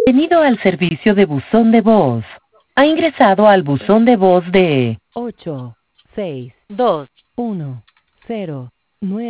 Bienvenido al servicio de buzón de voz. Ha ingresado al buzón de voz de 8 6 2 1 0 9.